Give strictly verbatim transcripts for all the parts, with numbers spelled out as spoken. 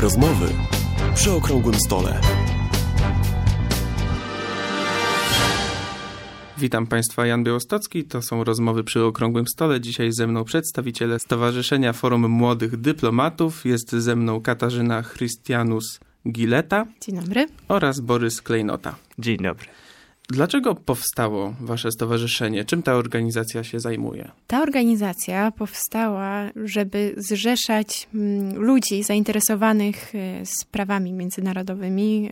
Rozmowy przy okrągłym stole. Witam Państwa, Jan Białostocki. To są Rozmowy przy okrągłym stole. Dzisiaj ze mną przedstawiciele Stowarzyszenia Forum Młodych Dyplomatów. Jest ze mną Katarzyna Chrystianus-Gileta. Dzień dobry. Oraz Borys Klejnota. Dzień dobry. Dlaczego powstało Wasze stowarzyszenie? Czym ta organizacja się zajmuje? Ta organizacja powstała, żeby zrzeszać ludzi zainteresowanych sprawami międzynarodowymi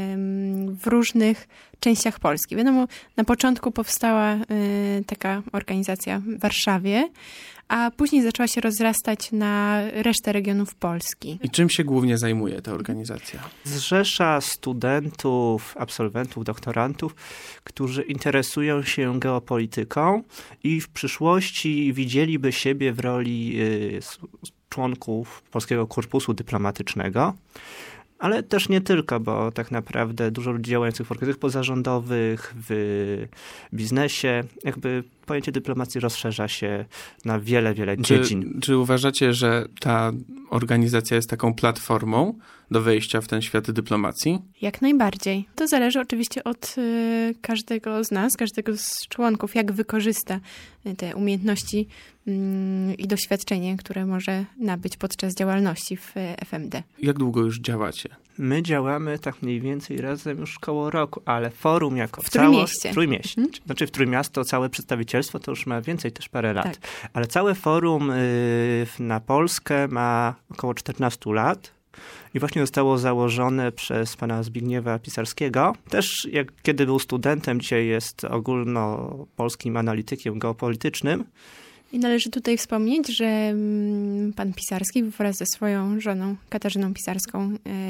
w różnych częściach Polski. Wiadomo, na początku powstała taka organizacja w Warszawie, a później zaczęła się rozrastać na resztę regionów Polski. I czym się głównie zajmuje ta organizacja? Zrzesza studentów, absolwentów, doktorantów, którzy interesują się geopolityką i w przyszłości widzieliby siebie w roli y, członków Polskiego Korpusu Dyplomatycznego. Ale też nie tylko, bo tak naprawdę dużo ludzi działających w organizacjach pozarządowych, w biznesie, jakby pojęcie dyplomacji rozszerza się na wiele, wiele dziedzin. Czy, czy uważacie, że ta organizacja jest taką platformą do wejścia w ten świat dyplomacji? Jak najbardziej. To zależy oczywiście od y, każdego z nas, każdego z członków, jak wykorzysta te umiejętności y, i doświadczenie, które może nabyć podczas działalności w F M D. Jak długo już działacie? My działamy tak mniej więcej razem już koło roku, ale forum jako w całe... Trójmieście. W Trójmieście. Hmm? Znaczy w Trójmiasto całe przedstawicielstwo to już ma więcej też parę lat. Tak. Ale całe forum y, na Polskę ma około czternaście lat. I właśnie zostało założone przez pana Zbigniewa Pisarskiego. Też jak kiedy był studentem, dzisiaj jest ogólnopolskim analitykiem geopolitycznym. I należy tutaj wspomnieć, że pan Pisarski wraz ze swoją żoną Katarzyną Pisarską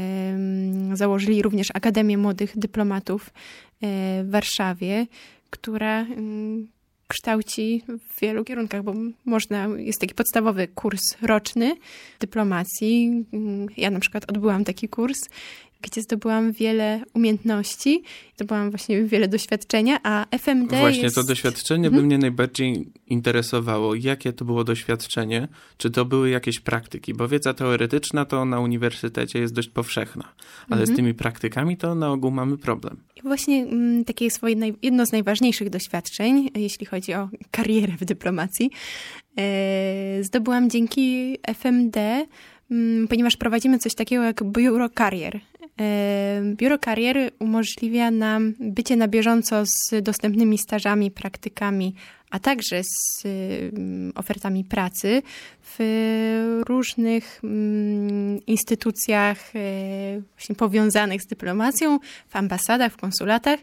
yy, założyli również Akademię Młodych Dyplomatów yy, w Warszawie, która yy, kształci w wielu kierunkach, bo można, jest taki podstawowy kurs roczny dyplomacji. Ja na przykład odbyłam taki kurs, gdzie zdobyłam wiele umiejętności, zdobyłam właśnie wiele doświadczenia, a F M D Właśnie jest... to doświadczenie by mnie najbardziej interesowało. Jakie to było doświadczenie? Czy to były jakieś praktyki? Bo wiedza teoretyczna to na uniwersytecie jest dość powszechna, ale mhm. z tymi praktykami to na ogół mamy problem. I właśnie m, takie swoje naj... jedno z najważniejszych doświadczeń, jeśli chodzi o karierę w dyplomacji, e, zdobyłam dzięki F M D, m, ponieważ prowadzimy coś takiego jak biuro karier. Biuro Karier umożliwia nam bycie na bieżąco z dostępnymi stażami, praktykami, a także z ofertami pracy w różnych instytucjach właśnie powiązanych z dyplomacją, w ambasadach, w konsulatach.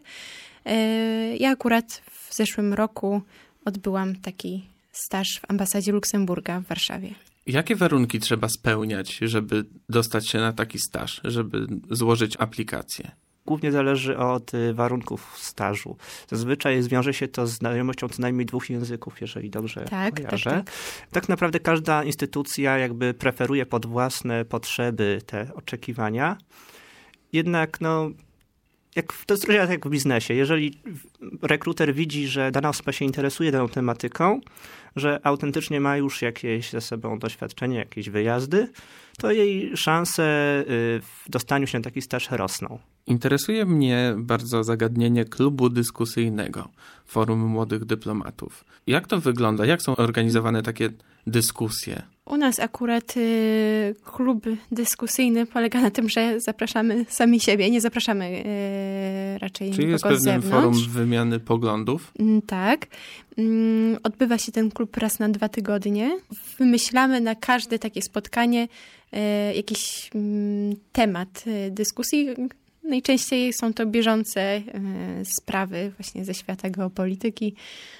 Ja akurat w zeszłym roku odbyłam taki staż w ambasadzie Luksemburga w Warszawie. Jakie warunki trzeba spełniać, żeby dostać się na taki staż, żeby złożyć aplikację? Głównie zależy od warunków stażu. Zazwyczaj zwiąże się to z znajomością co najmniej dwóch języków, jeżeli dobrze tak, kojarzę. Tak, tak. tak naprawdę każda instytucja jakby preferuje pod własne potrzeby te oczekiwania. Jednak no... Jak, to jest trochę jak w biznesie. Jeżeli rekruter widzi, że dana osoba się interesuje daną tematyką, że autentycznie ma już jakieś ze sobą doświadczenie, jakieś wyjazdy, to jej szanse w dostaniu się na taki staż rosną. Interesuje mnie bardzo zagadnienie klubu dyskusyjnego Forum Młodych Dyplomatów. Jak to wygląda? Jak są organizowane takie dyskusje? U nas akurat y, klub dyskusyjny polega na tym, że zapraszamy sami siebie, nie zapraszamy y, raczej Czyli nikogo jest z pewnym zewnątrz. forum wymiany poglądów? Mm, tak. Mm, odbywa się ten klub raz na dwa tygodnie. Wymyślamy na każde takie spotkanie y, jakiś y, temat y, dyskusji. Najczęściej są to bieżące y, sprawy właśnie ze świata geopolityki.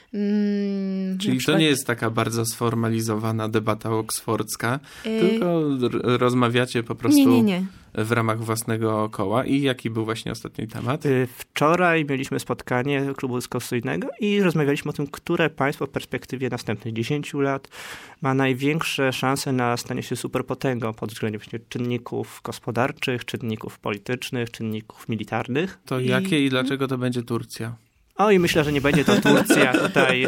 Mm, Czyli przykład... to nie jest taka bardzo sformalizowana debata oksfordzka, yy... tylko r- rozmawiacie po prostu nie, nie, nie. w ramach własnego koła. I jaki był właśnie ostatni temat? Wczoraj mieliśmy spotkanie klubu dyskusyjnego i rozmawialiśmy o tym, które państwo w perspektywie następnych dziesięciu lat ma największe szanse na stanie się superpotęgą pod względem właśnie czynników gospodarczych, czynników politycznych, czynników militarnych. To I... jakie i dlaczego to będzie Turcja? Oj, myślę, że nie będzie to Turcja. Tutaj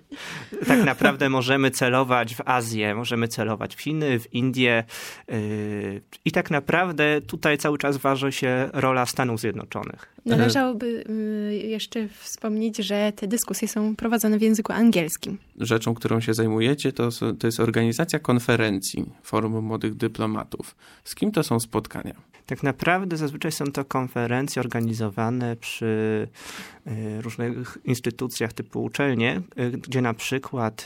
tak naprawdę możemy celować w Azję, możemy celować w Chiny, w Indię yy, i tak naprawdę tutaj cały czas waży się rola Stanów Zjednoczonych. Należałoby jeszcze wspomnieć, że te dyskusje są prowadzone w języku angielskim. Rzeczą, którą się zajmujecie, to, to jest organizacja konferencji Forum Młodych Dyplomatów. Z kim to są spotkania? Tak naprawdę zazwyczaj są to konferencje organizowane przy różnych instytucjach typu uczelnie, gdzie na przykład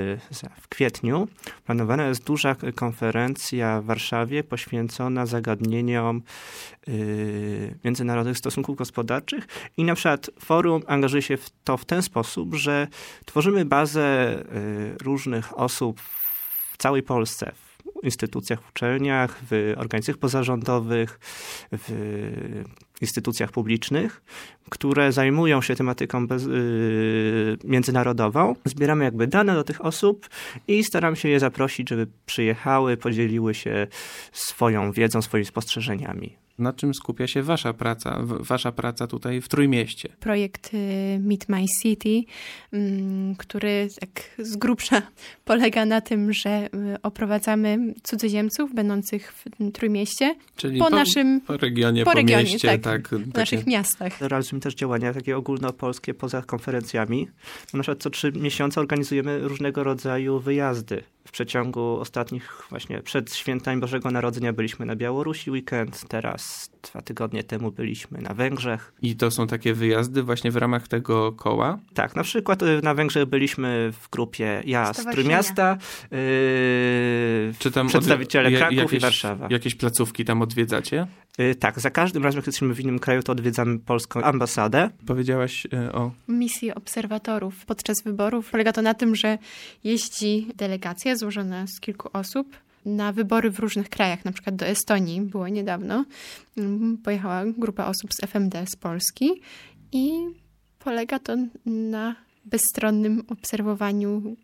w kwietniu planowana jest duża konferencja w Warszawie poświęcona zagadnieniom międzynarodowych stosunków gospodarczych i na przykład forum angażuje się w to w ten sposób, że tworzymy bazę różnych osób w całej Polsce, w instytucjach, w uczelniach, w organizacjach pozarządowych, w instytucjach publicznych, które zajmują się tematyką bez, yy, międzynarodową. Zbieramy jakby dane do tych osób i staramy się je zaprosić, żeby przyjechały, podzieliły się swoją wiedzą, swoimi spostrzeżeniami. Na czym skupia się wasza praca, wasza praca tutaj w Trójmieście? Projekt Meet My City, który tak z grubsza polega na tym, że oprowadzamy cudzoziemców będących w Trójmieście. Czyli po, po naszym po regionie, po, po regionie, mieście, tak, tak, w takie... naszych miastach. Realizujemy też działania takie ogólnopolskie poza konferencjami. Na przykład co trzy miesiące organizujemy różnego rodzaju wyjazdy. W przeciągu ostatnich, właśnie przed świętami Bożego Narodzenia byliśmy na Białorusi weekend, teraz dwa tygodnie temu byliśmy na Węgrzech. I to są takie wyjazdy właśnie w ramach tego koła? Tak, na przykład na Węgrzech byliśmy w grupie ja z Trójmiasta, yy, Czy tam przedstawiciele od, Kraków jakieś, i Warszawa. Jakieś placówki tam odwiedzacie? Yy, tak, za każdym razem, jak jesteśmy w innym kraju, to odwiedzamy polską ambasadę. Powiedziałaś y, o... Misji obserwatorów podczas wyborów. Polega to na tym, że jeździ delegacja złożona z kilku osób na wybory w różnych krajach, na przykład do Estonii było niedawno. Pojechała grupa osób z F M D z Polski i polega to na bezstronnym obserwowaniu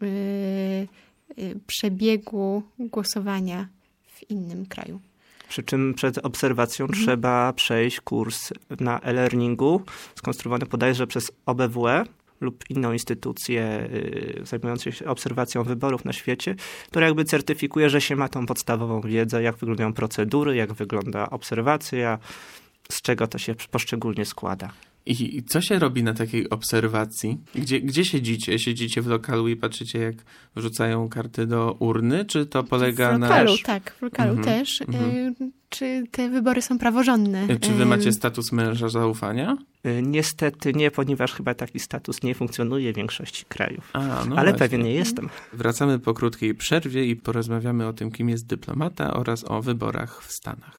yy, yy, przebiegu głosowania w innym kraju. Przy czym przed obserwacją mhm. trzeba przejść kurs na e-learningu, skonstruowany bodajże przez O B W E lub inną instytucję y, zajmującą się obserwacją wyborów na świecie, która jakby certyfikuje, że się ma tą podstawową wiedzę, jak wyglądają procedury, jak wygląda obserwacja, z czego to się poszczególnie składa. I, I co się robi na takiej obserwacji? Gdzie, gdzie siedzicie? Siedzicie w lokalu i patrzycie, jak wrzucają karty do urny? Czy to polega na... W lokalu, na... tak. W lokalu mhm, też. Mhm. Czy te wybory są praworządne? Czy wy macie status męża zaufania? Niestety nie, ponieważ chyba taki status nie funkcjonuje w większości krajów. A, no Ale właśnie. pewien nie jestem. Wracamy po krótkiej przerwie i porozmawiamy o tym, kim jest dyplomata oraz o wyborach w Stanach.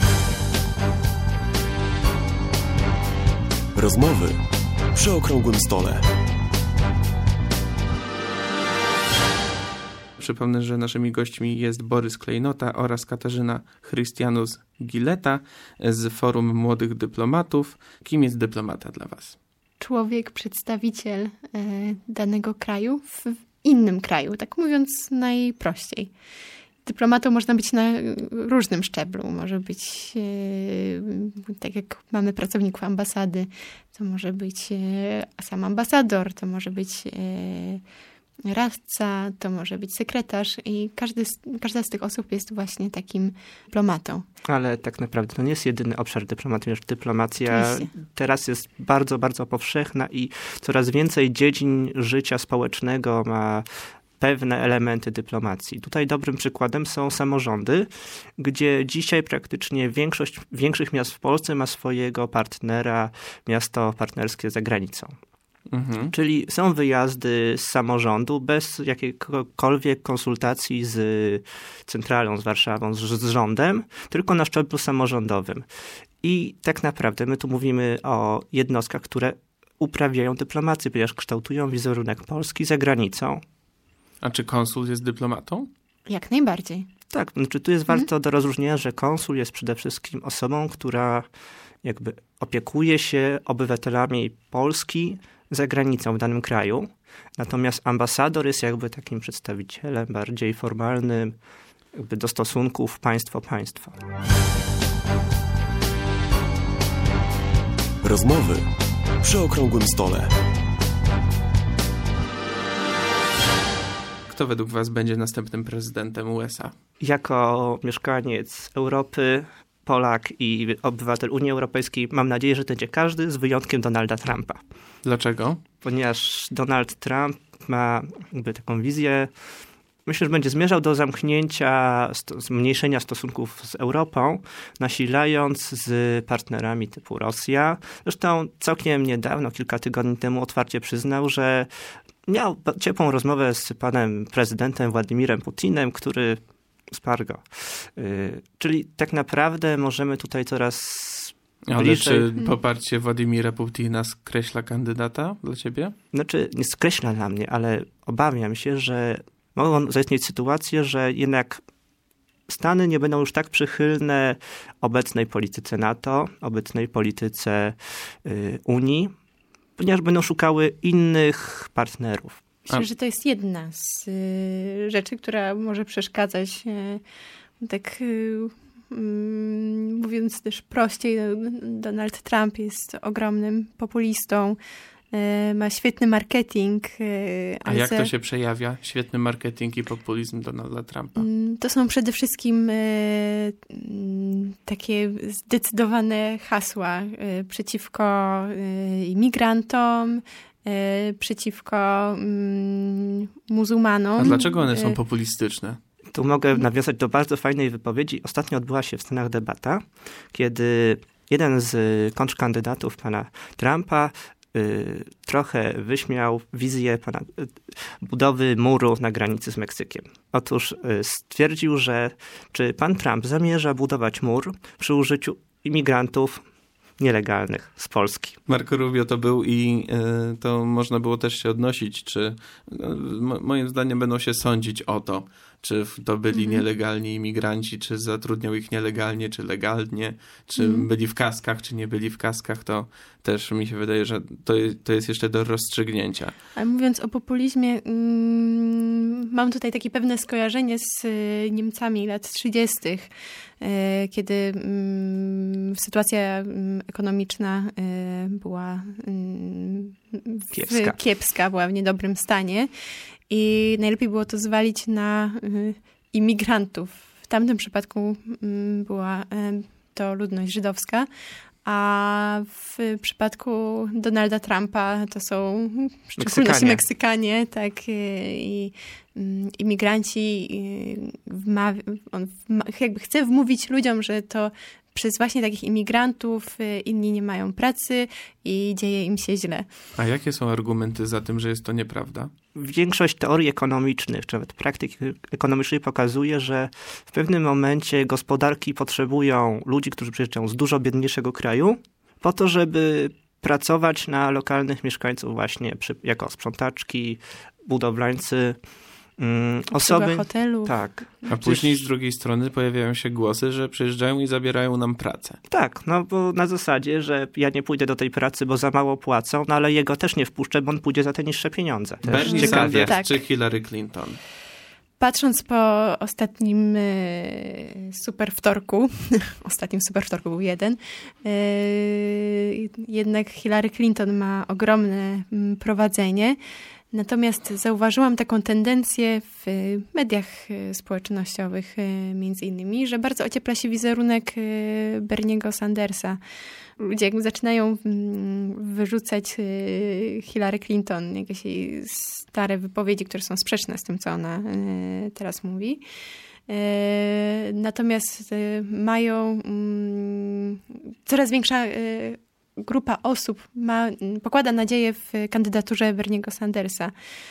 Rozmowy przy okrągłym stole. Przypomnę, że naszymi gośćmi jest Borys Klejnota oraz Katarzyna Chrystianus-Gileta z Forum Młodych Dyplomatów. Kim jest dyplomata dla was? Człowiek, przedstawiciel e, danego kraju w innym kraju, tak mówiąc najprościej. Dyplomatą można być na różnym szczeblu. Może być, e, tak jak mamy pracowników ambasady, to może być e, sam ambasador, to może być e, radca, to może być sekretarz i każdy z, każda z tych osób jest właśnie takim dyplomatą. Ale tak naprawdę to nie jest jedyny obszar dyplomacji. Już dyplomacja Oczywiście. Teraz jest bardzo, bardzo powszechna i coraz więcej dziedzin życia społecznego ma pewne elementy dyplomacji. Tutaj dobrym przykładem są samorządy, gdzie dzisiaj praktycznie większość większych miast w Polsce ma swojego partnera, miasto partnerskie za granicą. Mhm. Czyli są wyjazdy z samorządu bez jakiejkolwiek konsultacji z centralą, z Warszawą, z, z rządem, tylko na szczeblu samorządowym. I tak naprawdę my tu mówimy o jednostkach, które uprawiają dyplomację, ponieważ kształtują wizerunek Polski za granicą. A czy konsul jest dyplomatą? Jak najbardziej. Tak, znaczy tu jest warto do rozróżnienia, że konsul jest przede wszystkim osobą, która jakby opiekuje się obywatelami Polski za granicą w danym kraju. Natomiast ambasador jest jakby takim przedstawicielem bardziej formalnym, jakby do stosunków państwo-państwo. Rozmowy przy okrągłym stole. kto według was będzie następnym prezydentem U S A? Jako mieszkaniec Europy, Polak i obywatel Unii Europejskiej mam nadzieję, że to będzie każdy z wyjątkiem Donalda Trumpa. Dlaczego? Ponieważ Donald Trump ma jakby taką wizję, myślę, że będzie zmierzał do zamknięcia, sto, zmniejszenia stosunków z Europą, nasilając z partnerami typu Rosja. Zresztą całkiem niedawno, kilka tygodni temu otwarcie przyznał, że miał ciepłą rozmowę z panem prezydentem Władimirem Putinem, który wsparł go. Yy, czyli tak naprawdę możemy tutaj coraz Ale bliżej... czy poparcie Władimira Putina skreśla kandydata dla ciebie? Znaczy, nie skreśla dla mnie, ale obawiam się, że mogą zaistnieć sytuacje, że jednak Stany nie będą już tak przychylne obecnej polityce NATO, obecnej polityce y, Unii, ponieważ będą szukały innych partnerów. Myślę, A. że to jest jedna z y, rzeczy, która może przeszkadzać, y, tak y, y, mówiąc też prościej, Donald Trump jest ogromnym populistą, y, ma świetny marketing. Y, A jak to się przejawia? Świetny marketing i populizm Donalda Trumpa. To są przede wszystkim y, takie zdecydowane hasła y, przeciwko y, imigrantom, y, przeciwko y, muzułmanom. A dlaczego one są populistyczne? Tu mogę nawiązać do bardzo fajnej wypowiedzi. Ostatnio odbyła się w Stanach debata, kiedy jeden z kontrkandydatów pana Trumpa y, trochę wyśmiał wizję pana, y, budowy muru na granicy z Meksykiem. Otóż y, stwierdził, że czy pan Trump zamierza budować mur przy użyciu imigrantów nielegalnych z Polski. Marco Rubio to był i y, to można było też się odnosić, czy no, moim zdaniem będą się sądzić o to, czy to byli mm. nielegalni imigranci, czy zatrudniał ich nielegalnie, czy legalnie, czy mm. byli w kaskach, czy nie byli w kaskach, to też mi się wydaje, że to jest, to jest jeszcze do rozstrzygnięcia. Ale mówiąc o populizmie, mm, mam tutaj takie pewne skojarzenie z y, Niemcami lat trzydziestych, y, kiedy y, sytuacja y, ekonomiczna y, była y, kiepska. W, kiepska, była w niedobrym stanie. I najlepiej było to zwalić na y, imigrantów. W tamtym przypadku y, była y, to ludność żydowska, a w przypadku Donalda Trumpa to są w szczególności Meksykanie, Meksykanie tak, y, i y, imigranci. Y, wma- on wma- jakby chce wmówić ludziom, że to przez właśnie takich imigrantów y, inni nie mają pracy i dzieje im się źle. A jakie są argumenty za tym, że jest to nieprawda? Większość teorii ekonomicznych, czy nawet praktyki ekonomicznej pokazuje, że w pewnym momencie gospodarki potrzebują ludzi, którzy przyjeżdżają z dużo biedniejszego kraju, po to, żeby pracować na lokalnych mieszkańców właśnie przy, jako sprzątaczki, budowlańcy, mm, osoby. Hotelu. Tak. A później z drugiej strony pojawiają się głosy, że przyjeżdżają i zabierają nam pracę. Tak, no bo na zasadzie, że ja nie pójdę do tej pracy, bo za mało płacą, no ale jego też nie wpuszczę, bo on pójdzie za te niższe pieniądze. Też Bernie ciekawie. Sanders Tak. czy Hillary Clinton? Patrząc po ostatnim y, super wtorku, ostatnim super wtorku był jeden, y, jednak Hillary Clinton ma ogromne y, prowadzenie. Natomiast zauważyłam taką tendencję w mediach społecznościowych między innymi, że bardzo ociepla się wizerunek Berniego Sandersa. Ludzie jakby zaczynają wyrzucać Hillary Clinton, jakieś jej stare wypowiedzi, które są sprzeczne z tym, co ona teraz mówi. Natomiast mają coraz większa grupa osób ma, pokłada nadzieję w kandydaturze Berniego Sandersa.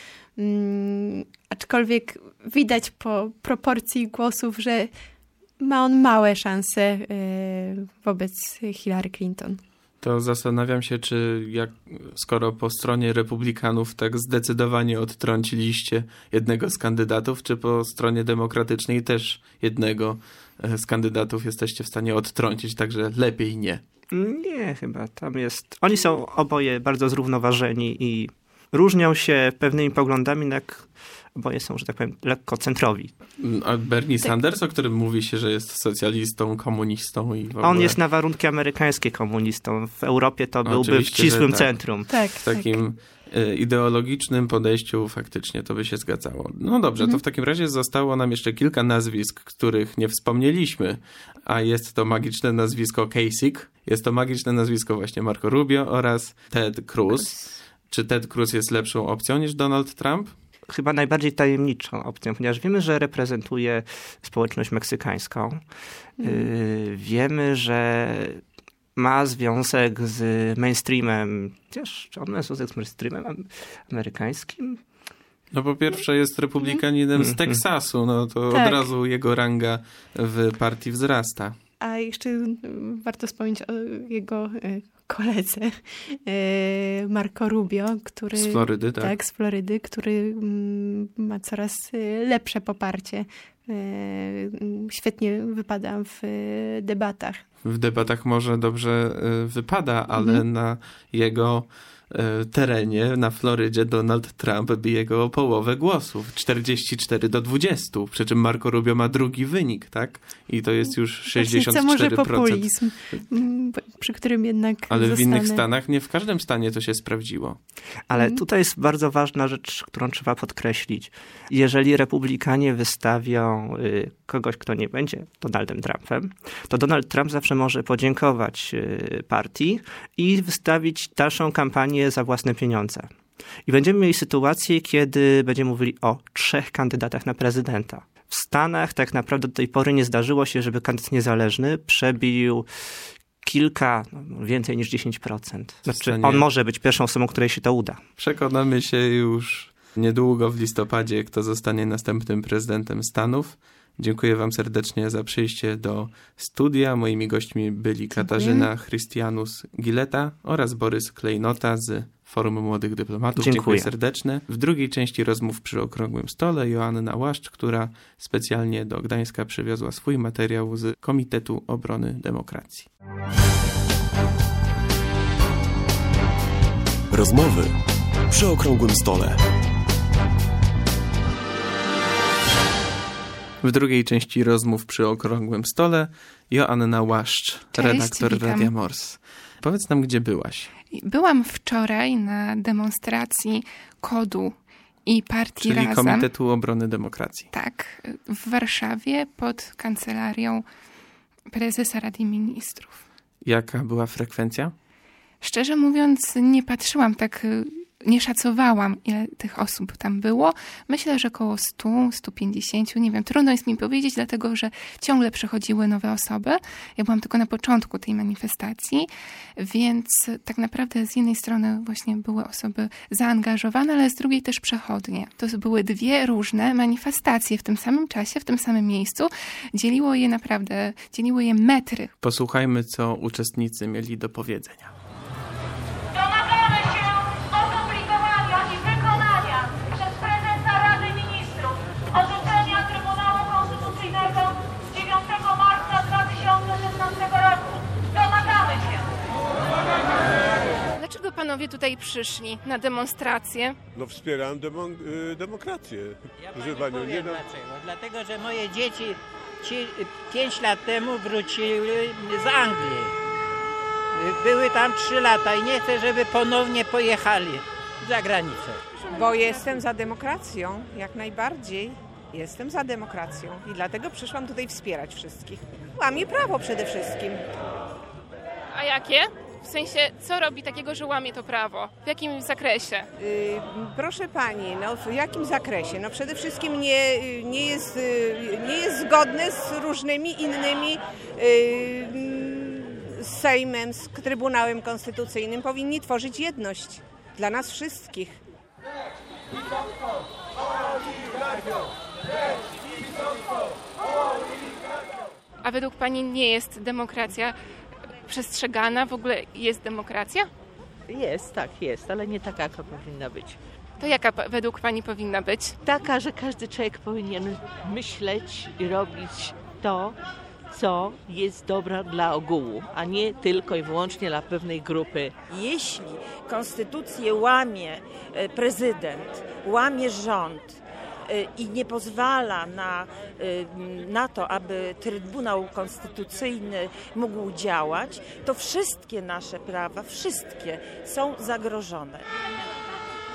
Um, aczkolwiek widać po proporcji głosów, że ma on małe szanse y, wobec Hillary Clinton. To zastanawiam się, czy jak, skoro po stronie republikanów tak zdecydowanie odtrąciliście jednego z kandydatów, czy po stronie demokratycznej też jednego z kandydatów jesteście w stanie odtrącić, także lepiej nie. Nie, chyba tam jest... Oni są oboje bardzo zrównoważeni i różnią się pewnymi poglądami, jednak oboje są, że tak powiem, lekko centrowi. A Bernie Sanders, o którym mówi się, że jest socjalistą, komunistą i w ogóle... On jest na warunki amerykańskie komunistą. W Europie to byłby Oczywiście, w ścisłym tak. centrum. Tak, w takim tak. ideologicznym podejściu faktycznie to by się zgadzało. No dobrze, mhm. to w takim razie zostało nam jeszcze kilka nazwisk, których nie wspomnieliśmy, a jest to magiczne nazwisko Kasich, jest to magiczne nazwisko właśnie Marco Rubio oraz Ted Cruz. Czy Ted Cruz jest lepszą opcją niż Donald Trump? Chyba najbardziej tajemniczą opcją, ponieważ wiemy, że reprezentuje społeczność meksykańską. Mm. Yy, wiemy, że ma związek z mainstreamem. Chociaż czy on ma związek z mainstreamem amerykańskim? No po pierwsze jest republikaninem mm. z Teksasu, no to tak. Od razu jego ranga w partii wzrasta. A jeszcze warto wspomnieć o jego koledze Marco Rubio, który... Z Florydy, tak. Tak, z Florydy, który ma coraz lepsze poparcie. Świetnie wypada w debatach. W debatach może dobrze wypada, ale mhm. na jego terenie, na Florydzie, Donald Trump bije go o połowę głosów. czterdzieści cztery do dwudziestu. Przy czym Marco Rubio ma drugi wynik, tak? I to jest już sześćdziesiąt cztery procent. Co może populizm, przy którym jednak Ale zostanę... w innych stanach, nie w każdym stanie to się sprawdziło. Ale mhm. tutaj jest bardzo ważna rzecz, którą trzeba podkreślić. Jeżeli republikanie wystawią y, kogoś, kto nie będzie Donaldem Trumpem, to Donald Trump zawsze może podziękować y, partii i wystawić dalszą kampanię za własne pieniądze. I będziemy mieli sytuację, kiedy będziemy mówili o trzech kandydatach na prezydenta. W Stanach tak naprawdę do tej pory nie zdarzyło się, żeby kandydat niezależny przebił kilka, no, więcej niż dziesięć procent. Znaczy, on może być pierwszą osobą, której się to uda. Przekonamy się już niedługo w listopadzie, kto zostanie następnym prezydentem Stanów. Dziękuję wam serdecznie za przyjście do studia. Moimi gośćmi byli Katarzyna Chrystianus-Gileta oraz Borys Klejnota z Forum Młodych Dyplomatów. Dziękuję. Dziękuję serdecznie. W drugiej części rozmów przy Okrągłym Stole Joanna Łaszcz, która specjalnie do Gdańska przywiozła swój materiał z Komitetu Obrony Demokracji. Rozmowy przy Okrągłym Stole. W drugiej części rozmów przy Okrągłym Stole Joanna Łaszcz, Cześć, redaktor witam. Radia Mors. Powiedz nam, gdzie byłaś? Byłam wczoraj na demonstracji KOD-u i partii Czyli Razem. Komitetu Obrony Demokracji. Tak, w Warszawie pod kancelarią prezesa Rady Ministrów. Jaka była frekwencja? Szczerze mówiąc, nie patrzyłam tak, nie szacowałam, ile tych osób tam było. Myślę, że około stu, stu pięćdziesięciu, nie wiem, trudno jest mi powiedzieć, dlatego że ciągle przychodziły nowe osoby. Ja byłam tylko na początku tej manifestacji, więc tak naprawdę z jednej strony właśnie były osoby zaangażowane, ale z drugiej też przechodnie. To były dwie różne manifestacje w tym samym czasie, w tym samym miejscu. Dzieliło je naprawdę, dzieliły je metry. Posłuchajmy, co uczestnicy mieli do powiedzenia. Dlaczego panowie tutaj przyszli na demonstrację? No wspieram demo, y, demokrację. Ja Proszę pani panią, powiem nie no... dlaczego. Dlatego, że moje dzieci ci, pięć lat temu wróciły z Anglii. Były tam trzy lata i nie chcę, żeby ponownie pojechali za granicę. Bo jestem za demokracją, jak najbardziej. Jestem za demokracją i dlatego przyszłam tutaj wspierać wszystkich. Łamie prawo przede wszystkim. A jakie? W sensie, co robi takiego, że łamie to prawo? W jakim zakresie? Yy, proszę pani, no w jakim zakresie? No przede wszystkim nie, nie, jest, nie jest zgodne z różnymi innymi yy, z Sejmem, z Trybunałem Konstytucyjnym. Powinni tworzyć jedność dla nas wszystkich. A według pani nie jest demokracja przestrzegana? W ogóle jest demokracja? Jest, tak, jest, ale nie taka, jaka powinna być. To jaka według pani powinna być? Taka, że każdy człowiek powinien myśleć i robić to, co jest dobre dla ogółu, a nie tylko i wyłącznie dla pewnej grupy. Jeśli konstytucję łamie prezydent, łamie rząd i nie pozwala na, na to, aby Trybunał Konstytucyjny mógł działać, to wszystkie nasze prawa, wszystkie są zagrożone.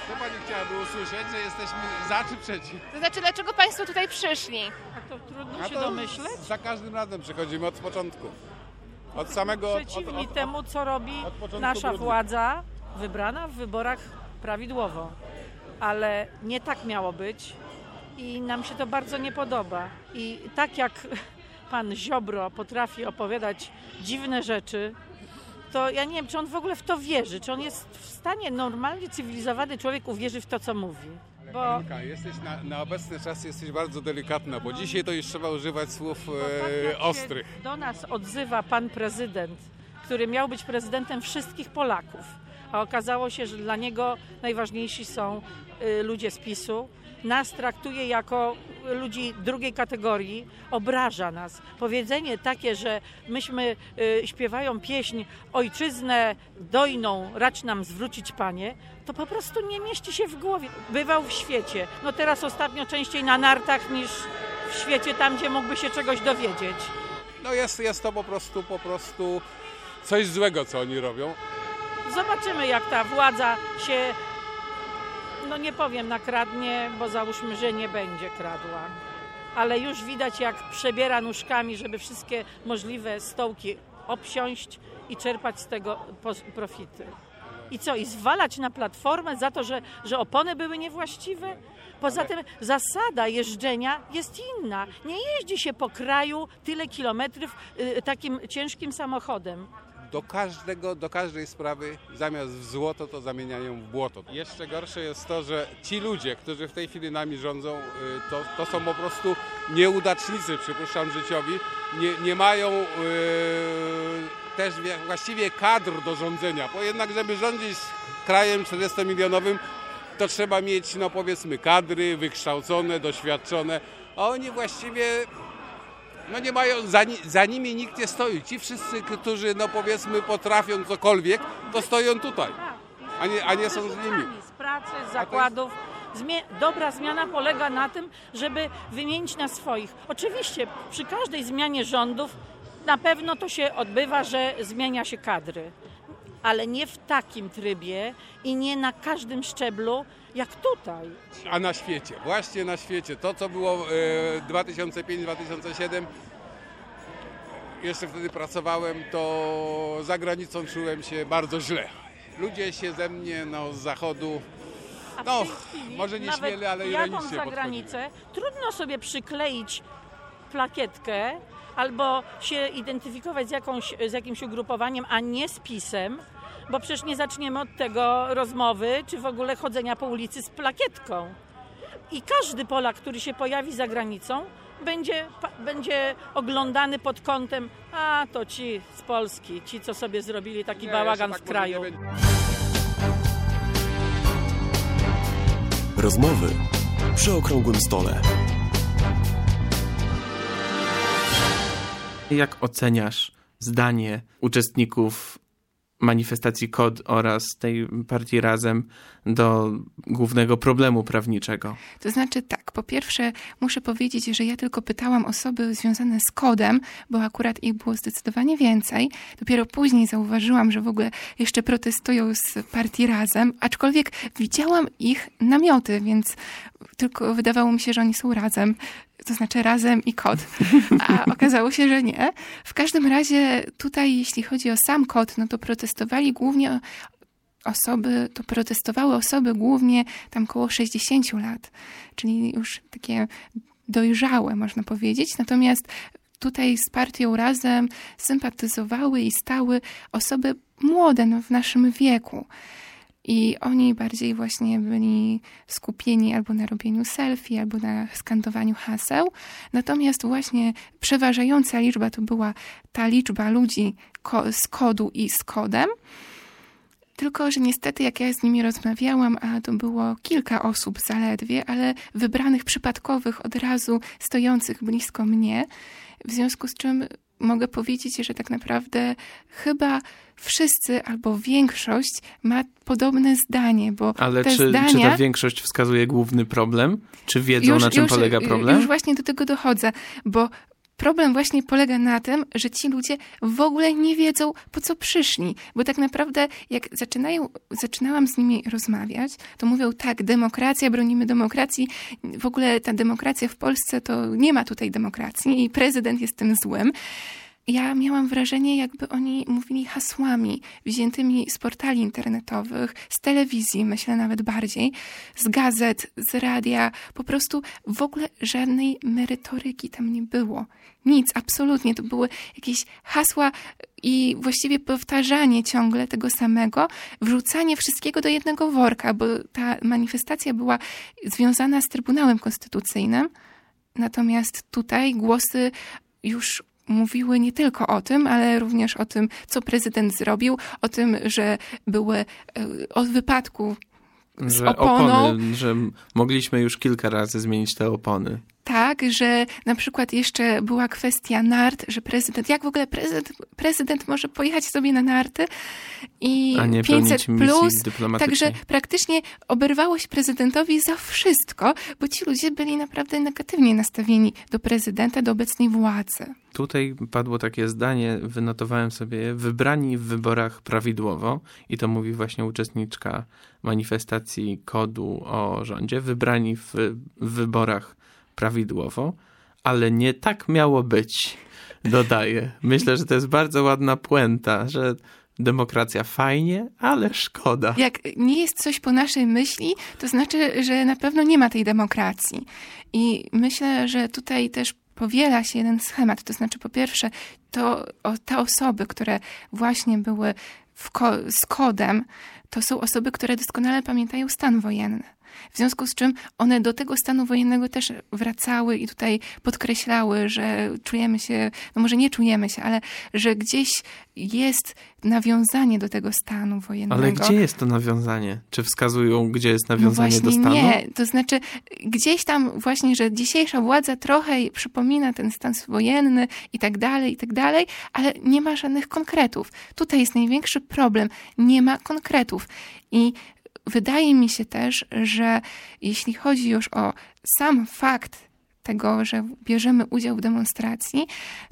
Co pani chciałaby usłyszeć, że jesteśmy za czy przeciw? To znaczy, dlaczego państwo tutaj przyszli? A to trudno A się to domyśleć. za każdym razem przychodzimy od początku. Od samego... Przeciwni od, od, od, temu, co robi nasza grudnia. władza, wybrana w wyborach prawidłowo. Ale nie tak miało być i nam się to bardzo nie podoba. I tak jak pan Ziobro potrafi opowiadać dziwne rzeczy, to ja nie wiem, czy on w ogóle w to wierzy, czy on jest w stanie, normalnie cywilizowany człowiek uwierzy w to, co mówi. Bo... Monika, jesteś na, na obecny czas jesteś bardzo delikatna, bo dzisiaj to już trzeba używać słów tak e, ostrych. Do nas odzywa pan prezydent, który miał być prezydentem wszystkich Polaków, a okazało się, że dla niego najważniejsi są y, ludzie z PiSu. Nas traktuje jako ludzi drugiej kategorii, obraża nas. Powiedzenie takie, że myśmy y, śpiewają pieśń Ojczyznę dojną, racz nam zwrócić Panie, to po prostu nie mieści się w głowie. Bywał w świecie. No teraz ostatnio częściej na nartach niż w świecie tam, gdzie mógłby się czegoś dowiedzieć. No jest, jest to po prostu, po prostu coś złego, co oni robią. Zobaczymy, jak ta władza się, no nie powiem nakradnie, bo załóżmy, że nie będzie kradła. Ale już widać, jak przebiera nóżkami, żeby wszystkie możliwe stołki obsiąść i czerpać z tego profity. I co? I zwalać na Platformę za to, że, że opony były niewłaściwe? Poza tym zasada jeżdżenia jest inna. Nie jeździ się po kraju tyle kilometrów y, takim ciężkim samochodem. Do każdego, do każdej sprawy zamiast w złoto to zamieniają w błoto. Jeszcze gorsze jest to, że ci ludzie, którzy w tej chwili nami rządzą, to, to są po prostu nieudacznicy, przypuszczam, życiowi. Nie, nie mają yy, też właściwie kadr do rządzenia, bo jednak żeby rządzić krajem czterdziestomilionowym, to trzeba mieć, no powiedzmy, kadry wykształcone, doświadczone, a oni właściwie... No nie mają, za, za nimi nikt nie stoi. Ci wszyscy, którzy, no powiedzmy, potrafią cokolwiek, to stoją tutaj, a nie, a nie są z nimi. Z pracy, z zakładów. Zmie- dobra zmiana polega na tym, żeby wymienić na swoich. Oczywiście przy każdej zmianie rządów na pewno to się odbywa, że zmienia się kadry. Ale nie w takim trybie i nie na każdym szczeblu, jak tutaj. A na świecie, właśnie na świecie. To, co było e, dwa tysiące piąty dwa tysiące siódmy, jeszcze wtedy pracowałem, to za granicą czułem się bardzo źle. Ludzie się ze mnie, no, z zachodu, no, może nie śmieli, ale ironicznie podchodzili. Jadąc za granicę, trudno sobie przykleić plakietkę albo się identyfikować z, jakąś, z jakimś ugrupowaniem, a nie z PiS-em, bo przecież nie zaczniemy od tego rozmowy, czy w ogóle chodzenia po ulicy z plakietką. I każdy Polak, który się pojawi za granicą, będzie, będzie oglądany pod kątem, a to ci z Polski, ci, co sobie zrobili taki nie, bałagan tak w kraju. Rozmowy przy okrągłym stole. Jak oceniasz zdanie uczestników manifestacji K O D oraz tej partii Razem do głównego problemu prawniczego? To znaczy tak, po pierwsze muszę powiedzieć, że ja tylko pytałam osoby związane z kodem, bo akurat ich było zdecydowanie więcej. Dopiero później zauważyłam, że w ogóle jeszcze protestują z partii Razem, aczkolwiek widziałam ich namioty, więc tylko wydawało mi się, że oni są razem. To znaczy Razem i K O D. A okazało się, że nie. W każdym razie tutaj, jeśli chodzi o sam K O D, no to protestowali głównie osoby, to protestowały osoby głównie tam koło sześćdziesięciu lat, czyli już takie dojrzałe, można powiedzieć. Natomiast tutaj z partią Razem sympatyzowały i stały osoby młode, no w naszym wieku. I oni bardziej właśnie byli skupieni albo na robieniu selfie, albo na skandowaniu haseł. Natomiast właśnie przeważająca liczba to była ta liczba ludzi ko- z kodu i z kodem. Tylko że niestety jak ja z nimi rozmawiałam, a to było kilka osób zaledwie, ale wybranych przypadkowych od razu stojących blisko mnie, w związku z czym mogę powiedzieć, że tak naprawdę chyba wszyscy albo większość ma podobne zdanie, bo Ale te czy, zdania... czy ta większość wskazuje główny problem? Czy wiedzą, już, na czym już, polega problem? Już właśnie do tego dochodzę, bo problem właśnie polega na tym, że ci ludzie w ogóle nie wiedzą, po co przyszli. Bo tak naprawdę, jak zaczynają, zaczynałam z nimi rozmawiać, to mówią, tak, demokracja, bronimy demokracji. W ogóle ta demokracja w Polsce, to nie ma tutaj demokracji i prezydent jest tym złym. Ja miałam wrażenie, jakby oni mówili hasłami wziętymi z portali internetowych, z telewizji, myślę nawet bardziej, z gazet, z radia. Po prostu w ogóle żadnej merytoryki tam nie było. Nic, absolutnie. To były jakieś hasła i właściwie powtarzanie ciągle tego samego, wrzucanie wszystkiego do jednego worka, bo ta manifestacja była związana z Trybunałem Konstytucyjnym. Natomiast tutaj głosy już mówiły nie tylko o tym, ale również o tym, co prezydent zrobił, o tym, że były o wypadku z że oponą. Opony, że mogliśmy już kilka razy zmienić te opony. Tak, że na przykład jeszcze była kwestia nart, że prezydent, jak w ogóle prezydent, prezydent może pojechać sobie na narty i A nie pięćset plus, dyplomatycznej. także praktycznie oberwało się prezydentowi za wszystko, bo ci ludzie byli naprawdę negatywnie nastawieni do prezydenta, do obecnej władzy. Tutaj padło takie zdanie, wynotowałem sobie, wybrani w wyborach prawidłowo, i to mówi właśnie uczestniczka manifestacji kodu o rządzie, wybrani w, w wyborach prawidłowo, ale nie tak miało być, dodaję. Myślę, że to jest bardzo ładna puenta, że demokracja fajnie, ale szkoda. Jak nie jest coś po naszej myśli, to znaczy, że na pewno nie ma tej demokracji. I myślę, że tutaj też powiela się jeden schemat. To znaczy, po pierwsze, to o, te osoby, które właśnie były w ko- z kodem, to są osoby, które doskonale pamiętają stan wojenny. W związku z czym one do tego stanu wojennego też wracały i tutaj podkreślały, że czujemy się, no może nie czujemy się, ale że gdzieś jest nawiązanie do tego stanu wojennego. Ale gdzie jest to nawiązanie? Czy wskazują, gdzie jest nawiązanie no do stanu? Nie, to znaczy gdzieś tam właśnie, że dzisiejsza władza trochę przypomina ten stan wojenny i tak dalej, i tak dalej, ale nie ma żadnych konkretów. Tutaj jest największy problem. Nie ma konkretów. I wydaje mi się też, że jeśli chodzi już o sam fakt tego, że bierzemy udział w demonstracji,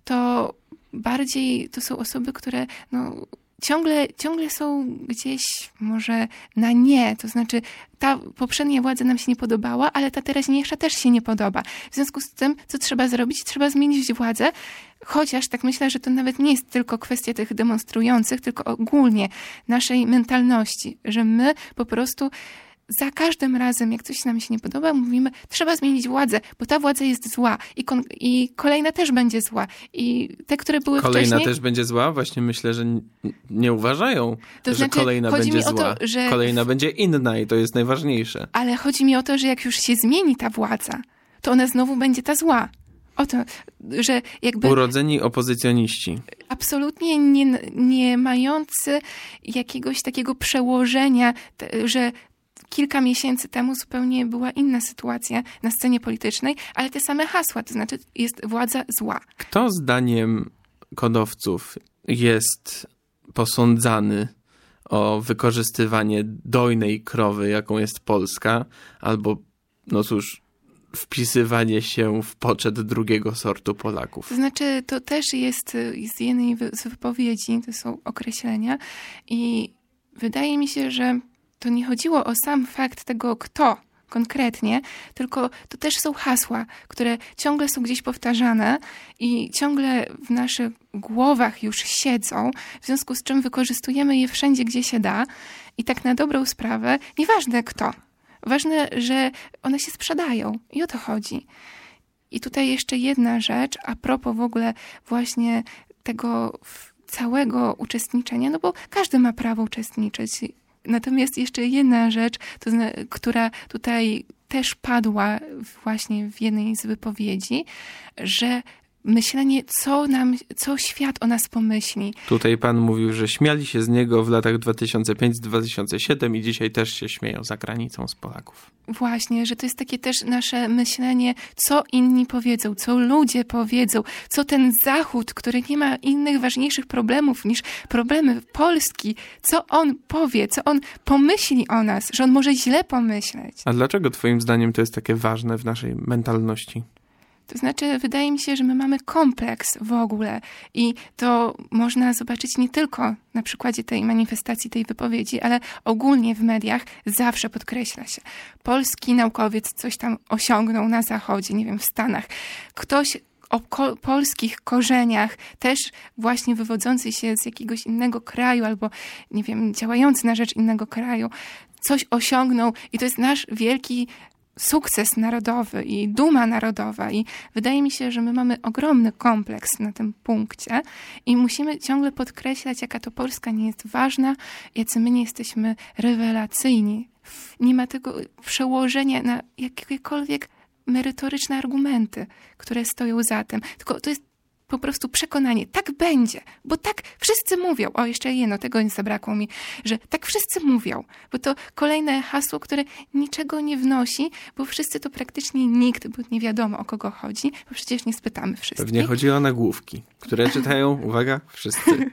to bardziej to są osoby, które no, ciągle, ciągle są gdzieś może na nie. To znaczy ta poprzednia władza nam się nie podobała, ale ta teraźniejsza też się nie podoba. W związku z tym, co trzeba zrobić? Trzeba zmienić władzę, chociaż tak myślę, że to nawet nie jest tylko kwestia tych demonstrujących, tylko ogólnie naszej mentalności, że my po prostu za każdym razem, jak coś nam się nie podoba, mówimy, trzeba zmienić władzę, bo ta władza jest zła i, kon- i kolejna też będzie zła. I te, które były kolejna wcześniej... Kolejna też będzie zła? Właśnie myślę, że n- nie uważają, to że znaczy, kolejna chodzi będzie mi zła. O to, że... Kolejna będzie inna i to jest najważniejsze. Ale chodzi mi o to, że jak już się zmieni ta władza, to ona znowu będzie ta zła. O to, że jakby... Urodzeni opozycjoniści. Absolutnie nie, nie mający jakiegoś takiego przełożenia, te, że kilka miesięcy temu zupełnie była inna sytuacja na scenie politycznej, ale te same hasła, to znaczy jest władza zła. Kto zdaniem kodowców jest posądzany o wykorzystywanie dojnej krowy, jaką jest Polska, albo, no cóż, wpisywanie się w poczet drugiego sortu Polaków? To znaczy, to też jest z jednej z wypowiedzi, to są określenia i wydaje mi się, że to nie chodziło o sam fakt tego, kto konkretnie, tylko to też są hasła, które ciągle są gdzieś powtarzane i ciągle w naszych głowach już siedzą, w związku z czym wykorzystujemy je wszędzie, gdzie się da i tak na dobrą sprawę, nieważne kto, ważne, że one się sprzedają i o to chodzi. I tutaj jeszcze jedna rzecz, a propos w ogóle właśnie tego całego uczestniczenia, no bo każdy ma prawo uczestniczyć. Natomiast jeszcze jedna rzecz, to zna, która tutaj też padła właśnie w jednej z wypowiedzi, że myślenie, co nam, co świat o nas pomyśli. Tutaj pan mówił, że śmiali się z niego w latach dwa tysiące piąty do dwa tysiące siódmego i dzisiaj też się śmieją za granicą z Polaków. Właśnie, że to jest takie też nasze myślenie, co inni powiedzą, co ludzie powiedzą, co ten Zachód, który nie ma innych ważniejszych problemów niż problemy Polski, co on powie, co on pomyśli o nas, że on może źle pomyśleć. A dlaczego twoim zdaniem to jest takie ważne w naszej mentalności? To znaczy, wydaje mi się, że my mamy kompleks w ogóle i to można zobaczyć nie tylko na przykładzie tej manifestacji, tej wypowiedzi, ale ogólnie w mediach zawsze podkreśla się. Polski naukowiec coś tam osiągnął na Zachodzie, nie wiem, w Stanach. Ktoś o ko- polskich korzeniach, też właśnie wywodzący się z jakiegoś innego kraju albo, nie wiem, działający na rzecz innego kraju, coś osiągnął i to jest nasz wielki sukces narodowy i duma narodowa i wydaje mi się, że my mamy ogromny kompleks na tym punkcie i musimy ciągle podkreślać, jaka to Polska nie jest ważna, jacy my nie jesteśmy rewelacyjni. Nie ma tego przełożenia na jakiekolwiek merytoryczne argumenty, które stoją za tym. Tylko to jest po prostu przekonanie, tak będzie, bo tak wszyscy mówią. O, jeszcze jedno, tego nie zabrakło mi, że tak wszyscy mówią, bo to kolejne hasło, które niczego nie wnosi, bo wszyscy to praktycznie nikt, bo nie wiadomo, o kogo chodzi, bo przecież nie spytamy wszystkich. Pewnie chodzi o nagłówki, które czytają, uwaga, wszyscy.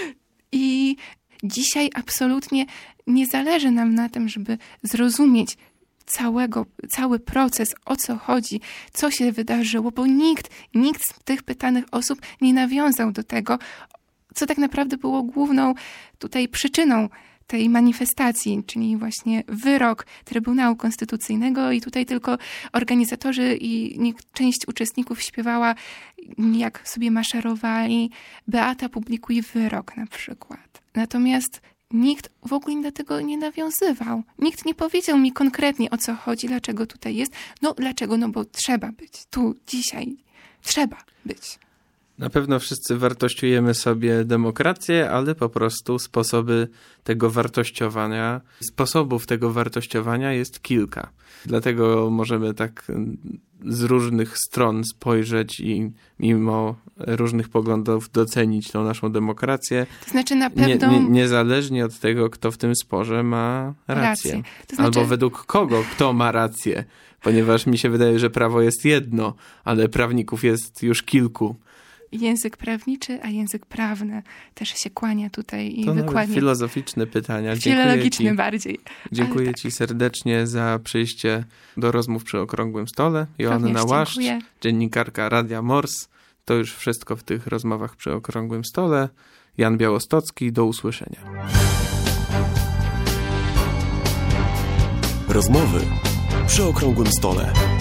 I dzisiaj absolutnie nie zależy nam na tym, żeby zrozumieć całego, cały proces, o co chodzi, co się wydarzyło, bo nikt, nikt z tych pytanych osób nie nawiązał do tego, co tak naprawdę było główną tutaj przyczyną tej manifestacji, czyli właśnie wyrok Trybunału Konstytucyjnego i tutaj tylko organizatorzy i część uczestników śpiewała, jak sobie maszerowali, Beata, publikuj wyrok na przykład. Natomiast nikt w ogóle do tego nie nawiązywał. Nikt nie powiedział mi konkretnie, o co chodzi, dlaczego tutaj jest. No dlaczego? No bo trzeba być tu, dzisiaj. Trzeba być. Na pewno wszyscy wartościujemy sobie demokrację, ale po prostu sposoby tego wartościowania, sposobów tego wartościowania jest kilka. Dlatego możemy tak z różnych stron spojrzeć i mimo różnych poglądów docenić tą naszą demokrację. To znaczy na pewno... Nie, nie, niezależnie od tego, kto w tym sporze ma rację. rację. To znaczy... Albo według kogo kto ma rację. Ponieważ mi się wydaje, że prawo jest jedno, ale prawników jest już kilku. Język prawniczy, a język prawny też się kłania tutaj i to wykładnie. Filozoficzne pytania. Filologiczne bardziej. Dziękuję tak. Ci serdecznie za przyjście do rozmów przy Okrągłym Stole. Joanna Łaszcz, dziennikarka Radia Mors. To już wszystko w tych rozmowach przy Okrągłym Stole. Jan Białostocki, do usłyszenia. Rozmowy przy Okrągłym Stole.